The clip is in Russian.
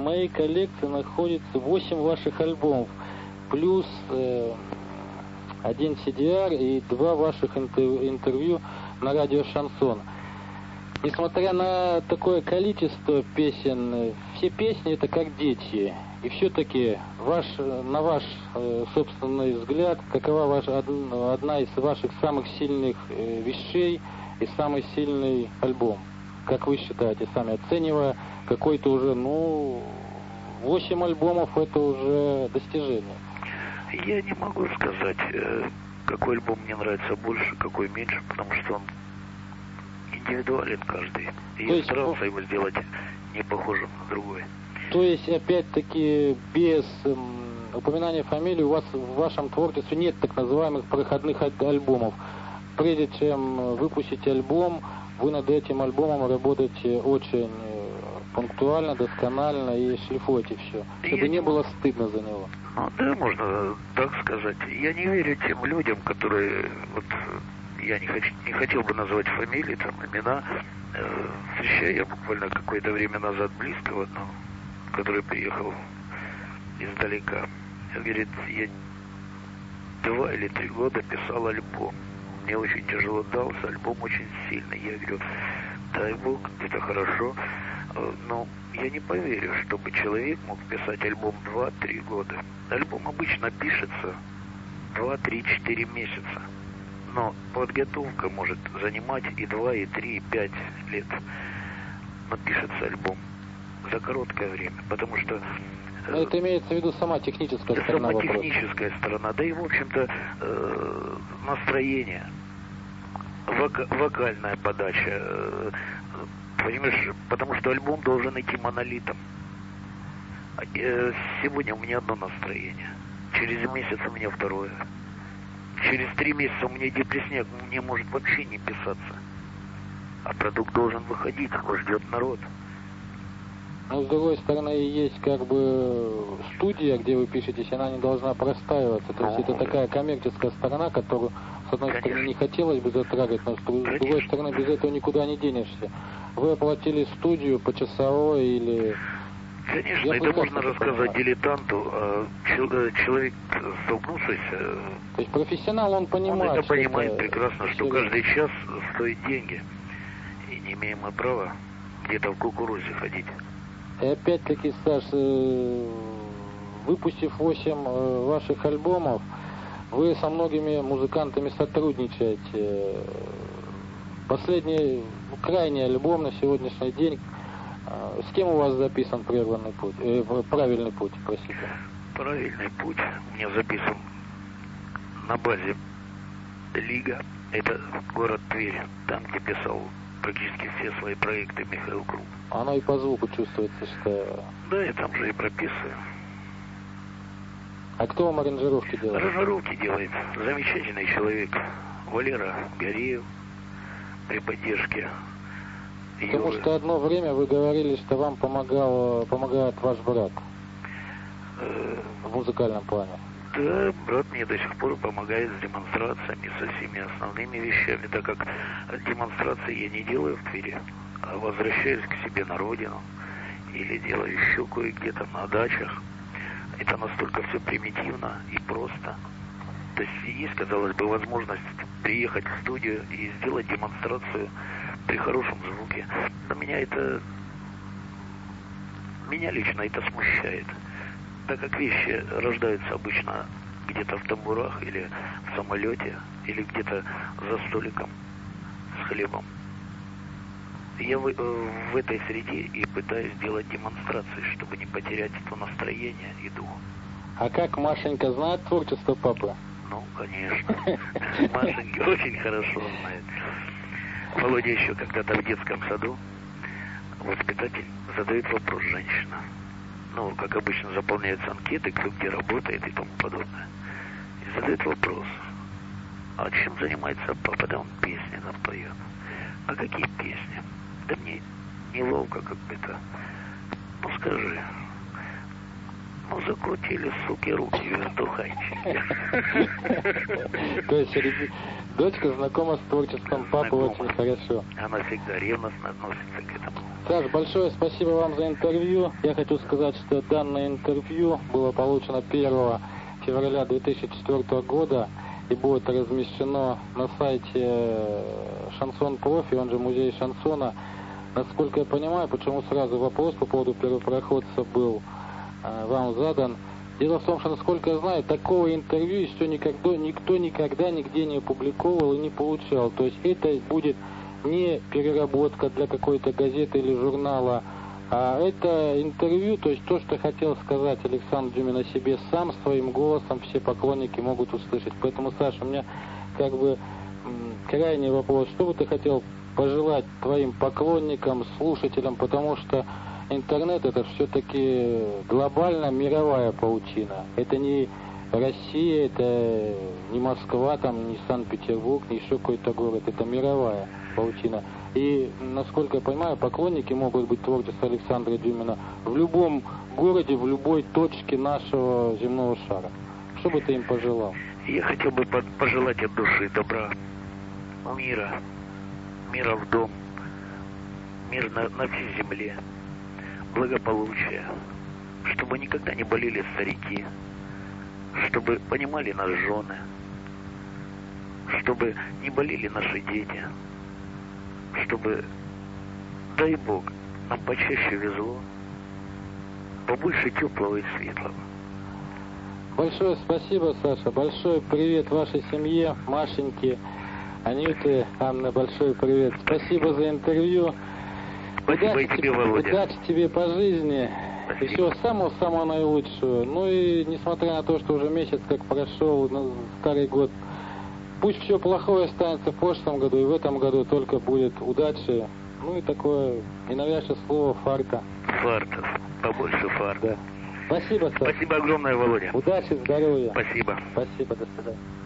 моей коллекции находится 8 ваших альбомов, плюс 1 CDR и 2 ваших интервью на радио «Шансон». Несмотря на такое количество песен, все песни это как дети. И все-таки на ваш собственный взгляд, какова одна из ваших самых сильных вещей и самый сильный альбом? Как вы считаете, сами оценивая какой-то уже, 8 альбомов это уже достижение? Я не могу сказать, какой альбом мне нравится больше, какой меньше, потому что он индивидуален каждый. И я старался его сделать не похожим на другой. То есть, опять-таки, без упоминания фамилии у вас в вашем творчестве нет так называемых проходных альбомов. Прежде чем выпустить альбом, вы над этим альбомом работаете очень пунктуально, досконально и шлифуете все, чтобы не было стыдно за него. Ну да, можно так сказать. Я не верю тем людям, которые, я не хотел бы назвать фамилии, имена. Встречаю я буквально какое-то время назад близкого одного, который приехал издалека. Говорит, я 2 или 3 года писал альбом. Мне очень тяжело дался, альбом очень сильный. Я говорю, дай Бог, это хорошо. Но я не поверю, чтобы человек мог писать альбом 2-3 года. Альбом обычно пишется 2, 3, 4 месяца. Но подготовка может занимать и 2, и 3, и 5 лет. Но пишется альбом за короткое время, потому что... Это имеется в виду сама техническая сторона вопроса. Сама техническая сторона, да и, в общем-то, настроение, вокальная подача, понимаешь, потому что альбом должен идти монолитом. Сегодня у меня одно настроение, через месяц у меня второе. Через 3 месяца у меня депрессняк, мне может вообще не писаться. А продукт должен выходить, его ждет народ. Но с другой стороны, есть как бы студия, где вы пишетесь, она не должна простаиваться. То есть это такая коммерческая сторона, которую, с одной стороны, не хотелось бы затрагивать, но с другой стороны, без этого никуда не денешься. Вы оплатили студию почасовой или... Конечно, это можно рассказать дилетанту, а человек, столкнувшийся... То есть профессионал, он понимает... Он это понимает прекрасно, что каждый час стоит деньги. И не имеем мы права где-то в кукурузе ходить. И опять-таки, Саш, выпустив 8 ваших альбомов, вы со многими музыкантами сотрудничаете. Последний, крайний альбом на сегодняшний день. С кем у вас записан правильный путь, простите? Правильный путь у меня записан на базе Лига. Это город Тверь, там, где писал практически все свои проекты Михаил Круг. Оно и по звуку чувствуется, что... Да, я там же и прописываю. А кто вам аранжировки делает? Аранжировки делает замечательный человек Валера Гореев при поддержке. Потому что одно время вы говорили, что вам помогает ваш брат в музыкальном плане. Да, брат мне до сих пор помогает с демонстрациями, со всеми основными вещами, так как демонстрации я не делаю в Твери, а возвращаюсь к себе на родину или делаю еще кое-где там на дачах. Это настолько все примитивно и просто. То есть есть, казалось бы, возможность приехать в студию и сделать демонстрацию при хорошем звуке. Но меня лично это смущает. Так как вещи рождаются обычно где-то в тамбурах или в самолете, или где-то за столиком с хлебом. Я в этой среде и пытаюсь делать демонстрации, чтобы не потерять то настроение и дух. А как Машенька знает творчество папы? Ну, конечно. Машенька очень хорошо знает. Володя еще когда-то в детском саду, воспитатель задает вопрос женщина. Ну, как обычно, заполняются анкеты, кто где работает и тому подобное. И задает вопрос, а чем занимается папа? Да он песни нам поет. А какие песни? Да мне неловко как бы-то. Ну, скажи, музыку накрутили, суки, руки, вертухайчики. То есть дочка знакома с творчеством папы очень хорошо. Она всегда ревностно относится к этому. Саш, большое спасибо вам за интервью. Я хочу сказать, что данное интервью было получено 1 февраля 2004 года и будет размещено на сайте Шансон Профи, он же Музей шансона. Насколько я понимаю, почему сразу вопрос по поводу первопроходца был вам задан. Дело в том, что, насколько я знаю, такого интервью еще никто никогда нигде не опубликовал и не получал. То есть это будет не переработка для какой-то газеты или журнала, а это интервью, то есть то, что хотел сказать Александр Дюмин о себе сам, своим голосом все поклонники могут услышать. Поэтому, Саша, у меня как бы крайний вопрос. Что бы ты хотел пожелать твоим поклонникам, слушателям, потому что интернет это все-таки глобально мировая паутина. Это не Россия, это не Москва, там, не Санкт-Петербург, не еще какой-то город. Это мировая паутина. И, насколько я понимаю, поклонники могут быть творчества Александра Дюмина в любом городе, в любой точке нашего земного шара. Что бы ты им пожелал? Я хотел бы пожелать от души добра, мира в дом, мир на всей земле, благополучия, чтобы никогда не болели старики, чтобы понимали нас жены, чтобы не болели наши дети, чтобы, дай Бог, нам почаще везло, побольше теплого и светлого. Большое спасибо, Саша. Большой привет вашей семье, Машеньке, Анюте, Анна, большой привет. Спасибо за интервью. Спасибо и тебе, Володя. Удачи тебе по жизни. Спасибо. И всего самого наилучшего. Ну и несмотря на то, что уже месяц как прошел, старый год, пусть все плохое останется в прошлом году, и в этом году только будет удачи. Ну и такое ненавязчивое слово фарта. Фартов. Побольше фарта. Да. Спасибо, Саша. Спасибо огромное, Володя. Удачи, здоровья. Спасибо. Спасибо, до свидания.